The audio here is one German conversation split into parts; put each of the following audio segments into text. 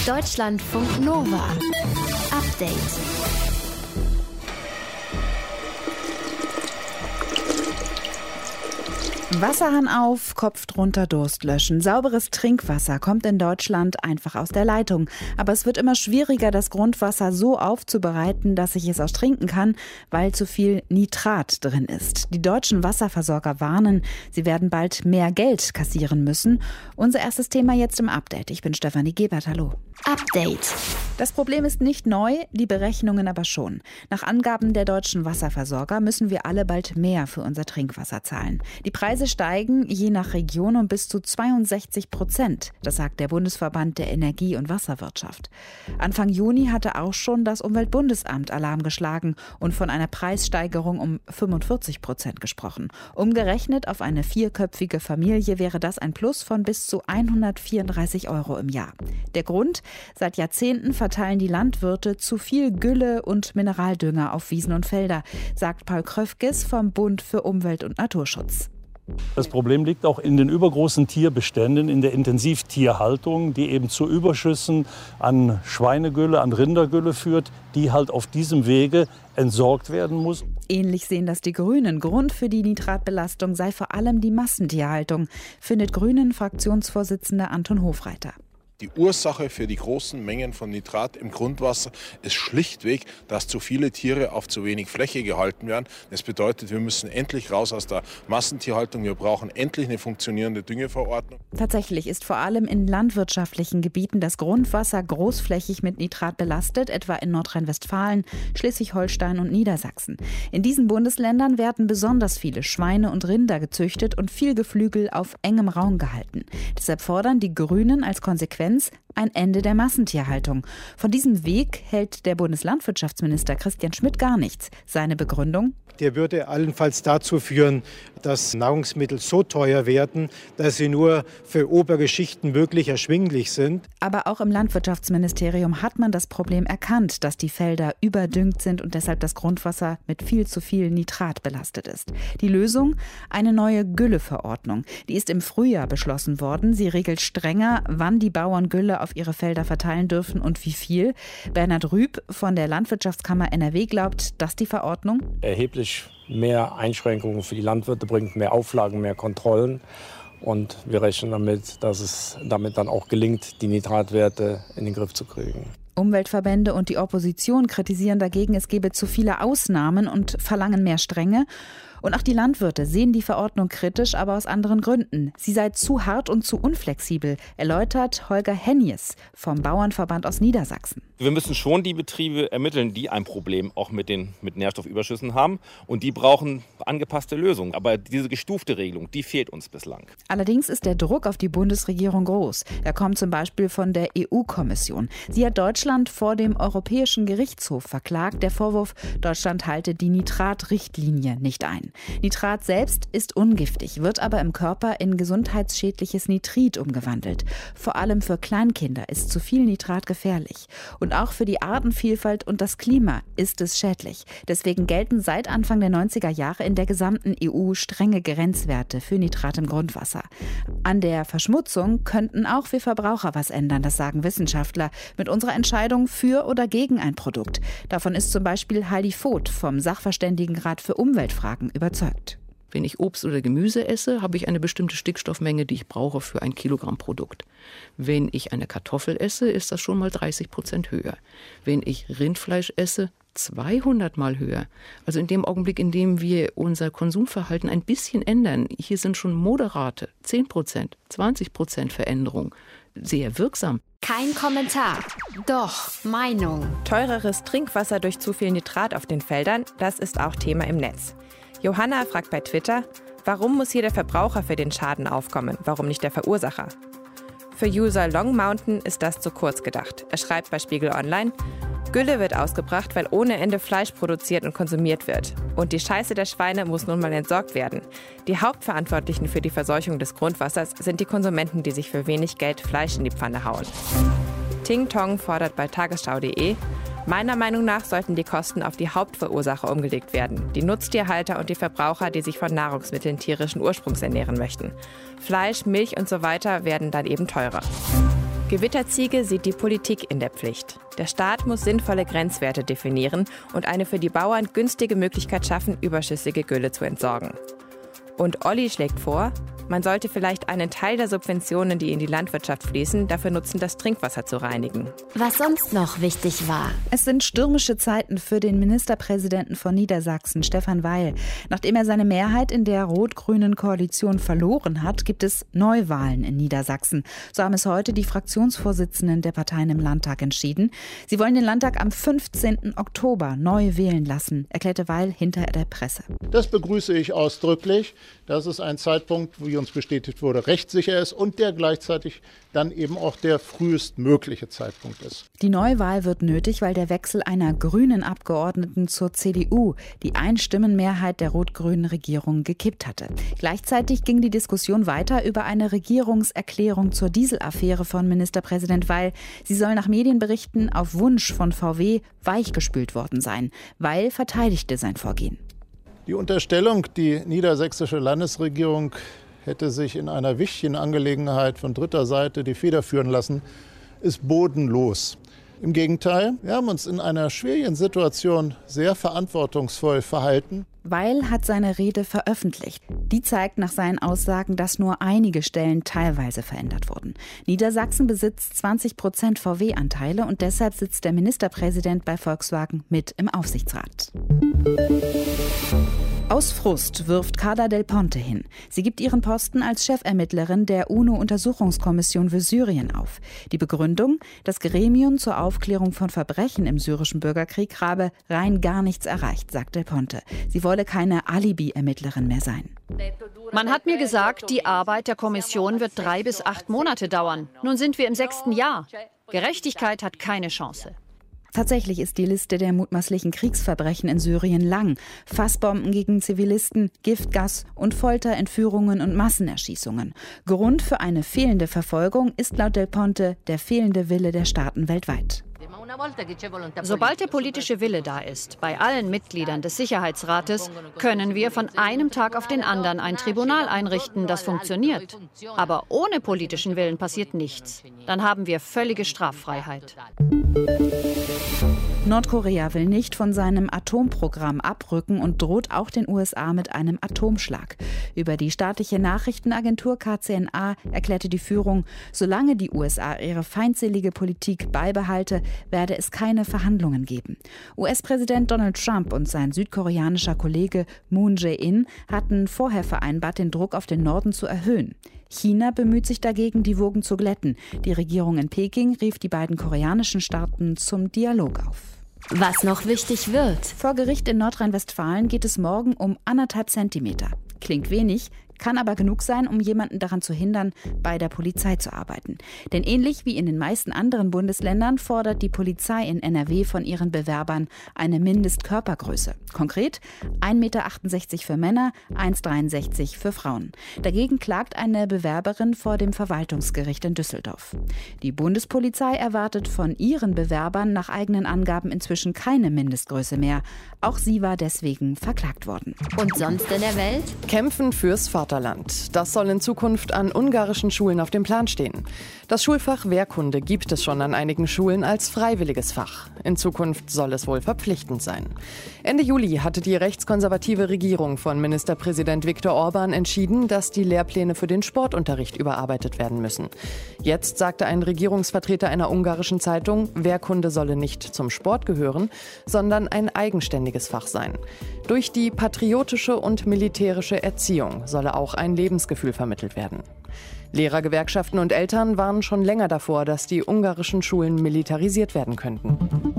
Deutschlandfunk Nova. Update. Wasserhahn auf, Kopf drunter, Durst löschen. Sauberes Trinkwasser kommt in Deutschland einfach aus der Leitung. Aber es wird immer schwieriger, das Grundwasser so aufzubereiten, dass ich es auch trinken kann, weil zu viel Nitrat drin ist. Die deutschen Wasserversorger warnen, sie werden bald mehr Geld kassieren müssen. Unser erstes Thema jetzt im Update. Ich bin Stefanie Gebert, hallo. Update. Das Problem ist nicht neu, die Berechnungen aber schon. Nach Angaben der deutschen Wasserversorger müssen wir alle bald mehr für unser Trinkwasser zahlen. Die Preise steigen je nach Region um bis zu 62%. Das sagt der Bundesverband der Energie- und Wasserwirtschaft. Anfang Juni hatte auch schon das Umweltbundesamt Alarm geschlagen und von einer Preissteigerung um 45% gesprochen. Umgerechnet auf eine 4-köpfige Familie wäre das ein Plus von bis zu 134 € im Jahr. Der Grund? Seit Jahrzehnten verteilen die Landwirte zu viel Gülle und Mineraldünger auf Wiesen und Felder, sagt Paul Kröfkes vom Bund für Umwelt und Naturschutz. Das Problem liegt auch in den übergroßen Tierbeständen, in der Intensivtierhaltung, die eben zu Überschüssen an Schweinegülle, an Rindergülle führt, die halt auf diesem Wege entsorgt werden muss. Ähnlich sehen das die Grünen. Grund für die Nitratbelastung sei vor allem die Massentierhaltung, findet Grünen-Fraktionsvorsitzender Anton Hofreiter. Die Ursache für die großen Mengen von Nitrat im Grundwasser ist schlichtweg, dass zu viele Tiere auf zu wenig Fläche gehalten werden. Das bedeutet, wir müssen endlich raus aus der Massentierhaltung. Wir brauchen endlich eine funktionierende Düngeverordnung. Tatsächlich ist vor allem in landwirtschaftlichen Gebieten das Grundwasser großflächig mit Nitrat belastet, etwa in Nordrhein-Westfalen, Schleswig-Holstein und Niedersachsen. In diesen Bundesländern werden besonders viele Schweine und Rinder gezüchtet und viel Geflügel auf engem Raum gehalten. Deshalb fordern die Grünen als Konsequenz ein Ende der Massentierhaltung. Von diesem Weg hält der Bundeslandwirtschaftsminister Christian Schmidt gar nichts. Seine Begründung? Der würde allenfalls dazu führen, dass Nahrungsmittel so teuer werden, dass sie nur für obere Schichten wirklich erschwinglich sind. Aber auch im Landwirtschaftsministerium hat man das Problem erkannt, dass die Felder überdüngt sind und deshalb das Grundwasser mit viel zu viel Nitrat belastet ist. Die Lösung? Eine neue Gülleverordnung. Die ist im Frühjahr beschlossen worden. Sie regelt strenger, wann die Bauern Gülle auf ihre Felder verteilen dürfen und wie viel. Bernhard Rüb von der Landwirtschaftskammer NRW glaubt, dass die Verordnung erheblich mehr Einschränkungen für die Landwirte bringt, mehr Auflagen, mehr Kontrollen. Und wir rechnen damit, dass es damit dann auch gelingt, die Nitratwerte in den Griff zu kriegen. Umweltverbände und die Opposition kritisieren dagegen, es gebe zu viele Ausnahmen und verlangen mehr Strenge. Und auch die Landwirte sehen die Verordnung kritisch, aber aus anderen Gründen. Sie sei zu hart und zu unflexibel, erläutert Holger Hennies vom Bauernverband aus Niedersachsen. Wir müssen schon die Betriebe ermitteln, die ein Problem auch mit Nährstoffüberschüssen haben. Und die brauchen angepasste Lösungen. Aber diese gestufte Regelung, die fehlt uns bislang. Allerdings ist der Druck auf die Bundesregierung groß. Er kommt zum Beispiel von der EU-Kommission. Sie hat Deutschland vor dem Europäischen Gerichtshof verklagt. Der Vorwurf, Deutschland halte die Nitratrichtlinie nicht ein. Nitrat selbst ist ungiftig, wird aber im Körper in gesundheitsschädliches Nitrit umgewandelt. Vor allem für Kleinkinder ist zu viel Nitrat gefährlich. Und auch für die Artenvielfalt und das Klima ist es schädlich. Deswegen gelten seit Anfang der 90er Jahre in der gesamten EU strenge Grenzwerte für Nitrat im Grundwasser. An der Verschmutzung könnten auch wir Verbraucher was ändern, das sagen Wissenschaftler, mit unserer Entscheidung für oder gegen ein Produkt. Davon ist zum Beispiel Heidi Voth vom Sachverständigenrat für Umweltfragen überzeugt. Wenn ich Obst oder Gemüse esse, habe ich eine bestimmte Stickstoffmenge, die ich brauche für 1 Kilogramm Produkt. Wenn ich eine Kartoffel esse, ist das schon mal 30% höher. Wenn ich Rindfleisch esse, 200 Mal höher. Also in dem Augenblick, in dem wir unser Konsumverhalten ein bisschen ändern, hier sind schon moderate 10%, 20% Veränderung. Sehr wirksam. Kein Kommentar. Doch, Meinung. Teureres Trinkwasser durch zu viel Nitrat auf den Feldern, das ist auch Thema im Netz. Johanna fragt bei Twitter, warum muss hier der Verbraucher für den Schaden aufkommen, warum nicht der Verursacher? Für User Long Mountain ist das zu kurz gedacht. Er schreibt bei Spiegel Online, Gülle wird ausgebracht, weil ohne Ende Fleisch produziert und konsumiert wird. Und die Scheiße der Schweine muss nun mal entsorgt werden. Die Hauptverantwortlichen für die Verseuchung des Grundwassers sind die Konsumenten, die sich für wenig Geld Fleisch in die Pfanne hauen. Ting Tong fordert bei tagesschau.de, meiner Meinung nach sollten die Kosten auf die Hauptverursacher umgelegt werden. Die Nutztierhalter und die Verbraucher, die sich von Nahrungsmitteln tierischen Ursprungs ernähren möchten. Fleisch, Milch und so weiter werden dann eben teurer. Gewitterziege sieht die Politik in der Pflicht. Der Staat muss sinnvolle Grenzwerte definieren und eine für die Bauern günstige Möglichkeit schaffen, überschüssige Gülle zu entsorgen. Und Olli schlägt vor, man sollte vielleicht einen Teil der Subventionen, die in die Landwirtschaft fließen, dafür nutzen, das Trinkwasser zu reinigen. Was sonst noch wichtig war. Es sind stürmische Zeiten für den Ministerpräsidenten von Niedersachsen, Stefan Weil. Nachdem er seine Mehrheit in der rot-grünen Koalition verloren hat, gibt es Neuwahlen in Niedersachsen. So haben es heute die Fraktionsvorsitzenden der Parteien im Landtag entschieden. Sie wollen den Landtag am 15. Oktober neu wählen lassen, erklärte Weil hinter der Presse. Das begrüße ich ausdrücklich. Das ist ein Zeitpunkt, wie uns bestätigt wurde, rechtssicher ist und der gleichzeitig dann eben auch der frühestmögliche Zeitpunkt ist. Die Neuwahl wird nötig, weil der Wechsel einer grünen Abgeordneten zur CDU die Einstimmenmehrheit der rot-grünen Regierung gekippt hatte. Gleichzeitig ging die Diskussion weiter über eine Regierungserklärung zur Dieselaffäre von Ministerpräsident Weil. Sie soll nach Medienberichten auf Wunsch von VW weichgespült worden sein. Weil verteidigte sein Vorgehen. Die Unterstellung, die niedersächsische Landesregierung hätte sich in einer wichtigen Angelegenheit von dritter Seite die Feder führen lassen, ist bodenlos. Im Gegenteil, wir haben uns in einer schwierigen Situation sehr verantwortungsvoll verhalten. Weil hat seine Rede veröffentlicht. Die zeigt nach seinen Aussagen, dass nur einige Stellen teilweise verändert wurden. Niedersachsen besitzt 20% VW-Anteile und deshalb sitzt der Ministerpräsident bei Volkswagen mit im Aufsichtsrat. Aus Frust wirft Carla Del Ponte hin. Sie gibt ihren Posten als Chefermittlerin der UNO-Untersuchungskommission für Syrien auf. Die Begründung: Das Gremium zur Aufklärung von Verbrechen im syrischen Bürgerkrieg habe rein gar nichts erreicht, sagt Del Ponte. Sie wolle keine Alibi-Ermittlerin mehr sein. Man hat mir gesagt, die Arbeit der Kommission wird 3 bis 8 Monate dauern. Nun sind wir im 6. Jahr. Gerechtigkeit hat keine Chance. Tatsächlich ist die Liste der mutmaßlichen Kriegsverbrechen in Syrien lang. Fassbomben gegen Zivilisten, Giftgas und Folter, Entführungen und Massenerschießungen. Grund für eine fehlende Verfolgung ist laut Del Ponte der fehlende Wille der Staaten weltweit. Sobald der politische Wille da ist, bei allen Mitgliedern des Sicherheitsrates, können wir von einem Tag auf den anderen ein Tribunal einrichten, das funktioniert. Aber ohne politischen Willen passiert nichts. Dann haben wir völlige Straffreiheit. Nordkorea will nicht von seinem Atomprogramm abrücken und droht auch den USA mit einem Atomschlag. Über die staatliche Nachrichtenagentur KCNA erklärte die Führung, solange die USA ihre feindselige Politik beibehalte, werde es keine Verhandlungen geben. US-Präsident Donald Trump und sein südkoreanischer Kollege Moon Jae-in hatten vorher vereinbart, den Druck auf den Norden zu erhöhen. China bemüht sich dagegen, die Wogen zu glätten. Die Regierung in Peking rief die beiden koreanischen Staaten zum Dialog auf. Was noch wichtig wird. Vor Gericht in Nordrhein-Westfalen geht es morgen um 1,5 Zentimeter. Klingt wenig, kann aber genug sein, um jemanden daran zu hindern, bei der Polizei zu arbeiten. Denn ähnlich wie in den meisten anderen Bundesländern fordert die Polizei in NRW von ihren Bewerbern eine Mindestkörpergröße. Konkret 1,68 Meter für Männer, 1,63 Meter für Frauen. Dagegen klagt eine Bewerberin vor dem Verwaltungsgericht in Düsseldorf. Die Bundespolizei erwartet von ihren Bewerbern nach eigenen Angaben inzwischen keine Mindestgröße mehr. Auch sie war deswegen verklagt worden. Und sonst in der Welt? Kämpfen fürs Vaterland. Das soll in Zukunft an ungarischen Schulen auf dem Plan stehen. Das Schulfach Wehrkunde gibt es schon an einigen Schulen als freiwilliges Fach. In Zukunft soll es wohl verpflichtend sein. Ende Juli hatte die rechtskonservative Regierung von Ministerpräsident Viktor Orban entschieden, dass die Lehrpläne für den Sportunterricht überarbeitet werden müssen. Jetzt sagte ein Regierungsvertreter einer ungarischen Zeitung, Wehrkunde solle nicht zum Sport gehören, sondern ein eigenständiges Fach sein. Durch die patriotische und militärische Erziehung solle auch ein Lebensgefühl vermittelt werden. Lehrergewerkschaften und Eltern warnen schon länger davor, dass die ungarischen Schulen militarisiert werden könnten.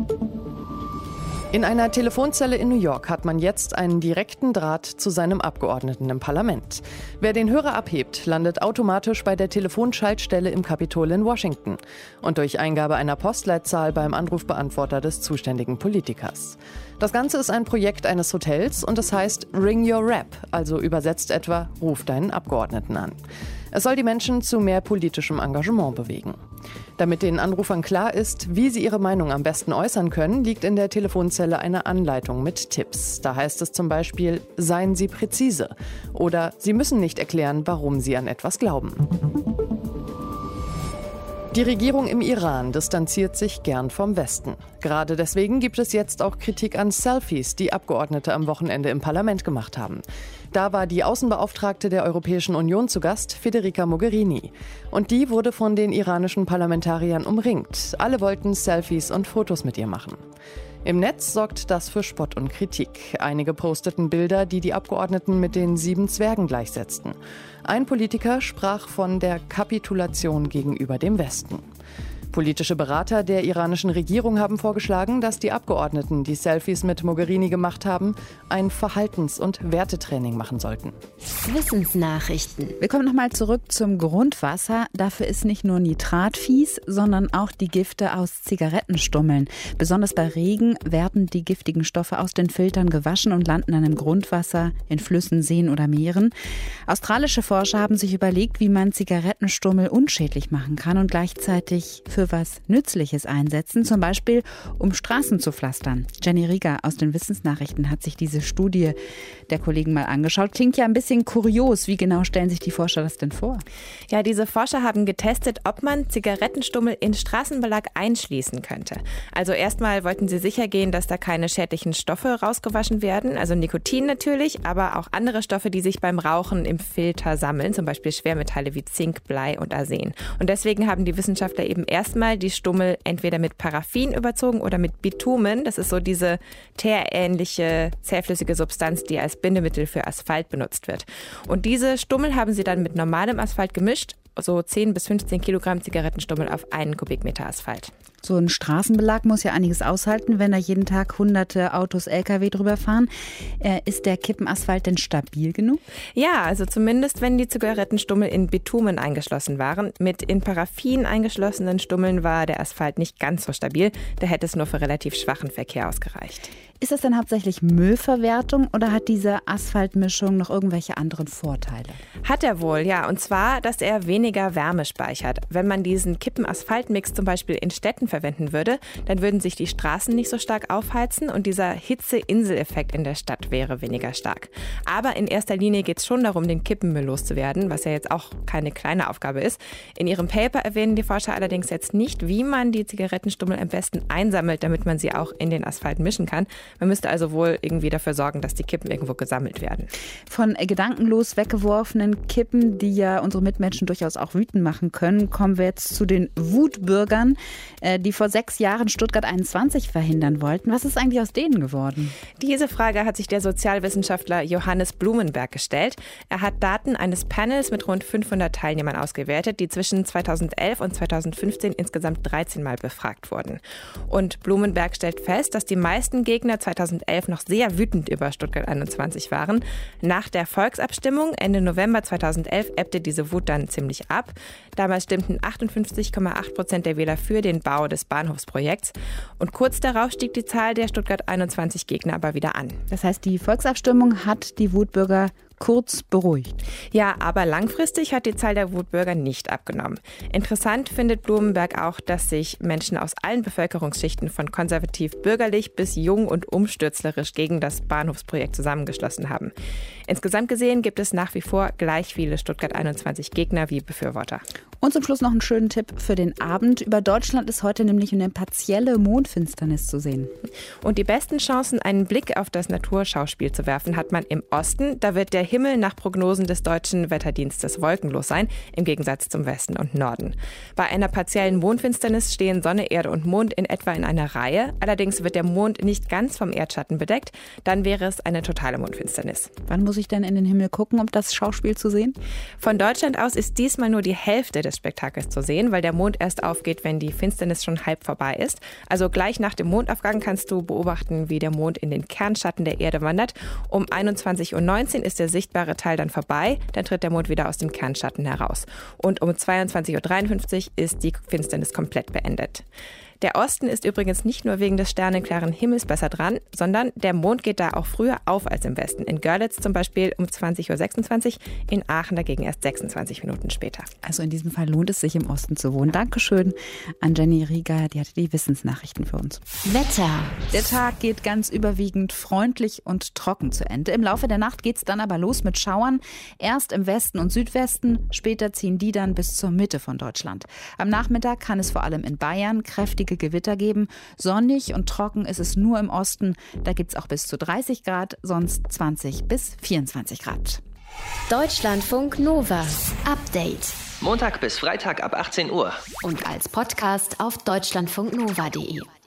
In einer Telefonzelle in New York hat man jetzt einen direkten Draht zu seinem Abgeordneten im Parlament. Wer den Hörer abhebt, landet automatisch bei der Telefonschaltstelle im Kapitol in Washington und durch Eingabe einer Postleitzahl beim Anrufbeantworter des zuständigen Politikers. Das Ganze ist ein Projekt eines Hotels und es heißt Ring Your Rep, also übersetzt etwa Ruf deinen Abgeordneten an. Es soll die Menschen zu mehr politischem Engagement bewegen. Damit den Anrufern klar ist, wie sie ihre Meinung am besten äußern können, liegt in der Telefonzelle eine Anleitung mit Tipps. Da heißt es zum Beispiel, seien Sie präzise oder Sie müssen nicht erklären, warum Sie an etwas glauben. Die Regierung im Iran distanziert sich gern vom Westen. Gerade deswegen gibt es jetzt auch Kritik an Selfies, die Abgeordnete am Wochenende im Parlament gemacht haben. Da war die Außenbeauftragte der Europäischen Union zu Gast, Federica Mogherini. Und die wurde von den iranischen Parlamentariern umringt. Alle wollten Selfies und Fotos mit ihr machen. Im Netz sorgt das für Spott und Kritik. Einige posteten Bilder, die die Abgeordneten mit den 7 Zwergen gleichsetzten. Ein Politiker sprach von der Kapitulation gegenüber dem Westen. Politische Berater der iranischen Regierung haben vorgeschlagen, dass die Abgeordneten, die Selfies mit Mogherini gemacht haben, ein Verhaltens- und Wertetraining machen sollten. Wissensnachrichten. Wir kommen nochmal zurück zum Grundwasser. Dafür ist nicht nur Nitrat fies, sondern auch die Gifte aus Zigarettenstummeln. Besonders bei Regen werden die giftigen Stoffe aus den Filtern gewaschen und landen dann im Grundwasser, in Flüssen, Seen oder Meeren. Australische Forscher haben sich überlegt, wie man Zigarettenstummel unschädlich machen kann und gleichzeitig für was Nützliches einsetzen, zum Beispiel um Straßen zu pflastern. Jenny Rieger aus den Wissensnachrichten hat sich diese Studie der Kollegen mal angeschaut. Klingt ja ein bisschen kurios. Wie genau stellen sich die Forscher das denn vor? Ja, diese Forscher haben getestet, ob man Zigarettenstummel in Straßenbelag einschließen könnte. Also erstmal wollten sie sicher gehen, dass da keine schädlichen Stoffe rausgewaschen werden, also Nikotin natürlich, aber auch andere Stoffe, die sich beim Rauchen im Filter sammeln, zum Beispiel Schwermetalle wie Zink, Blei und Arsen. Und deswegen haben die Wissenschaftler eben erstmal die Stummel entweder mit Paraffin überzogen oder mit Bitumen. Das ist so diese teerähnliche, zähflüssige Substanz, die als Bindemittel für Asphalt benutzt wird. Und diese Stummel haben sie dann mit normalem Asphalt gemischt, so 10 bis 15 Kilogramm Zigarettenstummel auf 1 Kubikmeter Asphalt. So ein Straßenbelag muss ja einiges aushalten, wenn da jeden Tag hunderte Autos, LKW drüber fahren. Ist der Kippenasphalt denn stabil genug? Ja, also zumindest wenn die Zigarettenstummel in Bitumen eingeschlossen waren. Mit in Paraffin eingeschlossenen Stummeln war der Asphalt nicht ganz so stabil. Da hätte es nur für relativ schwachen Verkehr ausgereicht. Ist das denn hauptsächlich Müllverwertung oder hat diese Asphaltmischung noch irgendwelche anderen Vorteile? Hat er wohl, ja. Und zwar, dass er weniger Wärme speichert. Wenn man diesen Kippen-Asphalt-Mix zum Beispiel in Städten verwenden würde, dann würden sich die Straßen nicht so stark aufheizen und dieser Hitze-Insel-Effekt in der Stadt wäre weniger stark. Aber in erster Linie geht es schon darum, den Kippenmüll loszuwerden, was ja jetzt auch keine kleine Aufgabe ist. In ihrem Paper erwähnen die Forscher allerdings jetzt nicht, wie man die Zigarettenstummel am besten einsammelt, damit man sie auch in den Asphalt mischen kann. Man müsste also wohl irgendwie dafür sorgen, dass die Kippen irgendwo gesammelt werden. Von gedankenlos weggeworfenen Kippen, die ja unsere Mitmenschen durchaus auch wütend machen können, kommen wir jetzt zu den Wutbürgern, die vor 6 Jahren Stuttgart 21 verhindern wollten. Was ist eigentlich aus denen geworden? Diese Frage hat sich der Sozialwissenschaftler Johannes Blumenberg gestellt. Er hat Daten eines Panels mit rund 500 Teilnehmern ausgewertet, die zwischen 2011 und 2015 insgesamt 13 Mal befragt wurden. Und Blumenberg stellt fest, dass die meisten Gegner 2011 noch sehr wütend über Stuttgart 21 waren. Nach der Volksabstimmung Ende November 2011 ebbte diese Wut dann ziemlich ab. Damals stimmten 58,8% der Wähler für den Bau des Bahnhofsprojekts. Und kurz darauf stieg die Zahl der Stuttgart 21 Gegner aber wieder an. Das heißt, die Volksabstimmung hat die Wutbürger kurz beruhigt. Ja, aber langfristig hat die Zahl der Wutbürger nicht abgenommen. Interessant findet Blumenberg auch, dass sich Menschen aus allen Bevölkerungsschichten von konservativ-bürgerlich bis jung und umstürzlerisch gegen das Bahnhofsprojekt zusammengeschlossen haben. Insgesamt gesehen gibt es nach wie vor gleich viele Stuttgart 21 Gegner wie Befürworter. Und zum Schluss noch einen schönen Tipp für den Abend. Über Deutschland ist heute nämlich eine partielle Mondfinsternis zu sehen. Und die besten Chancen, einen Blick auf das Naturschauspiel zu werfen, hat man im Osten. Da wird der Himmel nach Prognosen des Deutschen Wetterdienstes wolkenlos sein, im Gegensatz zum Westen und Norden. Bei einer partiellen Mondfinsternis stehen Sonne, Erde und Mond in etwa in einer Reihe. Allerdings wird der Mond nicht ganz vom Erdschatten bedeckt. Dann wäre es eine totale Mondfinsternis. Wann muss ich denn in den Himmel gucken, um das Schauspiel zu sehen? Von Deutschland aus ist diesmal nur die Hälfte des Spektakels zu sehen, weil der Mond erst aufgeht, wenn die Finsternis schon halb vorbei ist. Also gleich nach dem Mondaufgang kannst du beobachten, wie der Mond in den Kernschatten der Erde wandert. Um 21:19 Uhr ist der sichtbare Teil dann vorbei, dann tritt der Mond wieder aus dem Kernschatten heraus. Und um 22:53 Uhr ist die Finsternis komplett beendet. Der Osten ist übrigens nicht nur wegen des sternenklaren Himmels besser dran, sondern der Mond geht da auch früher auf als im Westen. In Görlitz zum Beispiel um 20.26 Uhr, in Aachen dagegen erst 26 Minuten später. Also in diesem Fall lohnt es sich, im Osten zu wohnen. Dankeschön an Jenny Rieger, die hatte die Wissensnachrichten für uns. Wetter. Der Tag geht ganz überwiegend freundlich und trocken zu Ende. Im Laufe der Nacht geht es dann aber los mit Schauern. Erst im Westen und Südwesten, später ziehen die dann bis zur Mitte von Deutschland. Am Nachmittag kann es vor allem in Bayern kräftige Gewitter geben. Sonnig und trocken ist es nur im Osten. Da gibt es auch bis zu 30 Grad, sonst 20 bis 24 Grad. Deutschlandfunk Nova. Update. Montag bis Freitag ab 18 Uhr. Und als Podcast auf deutschlandfunknova.de.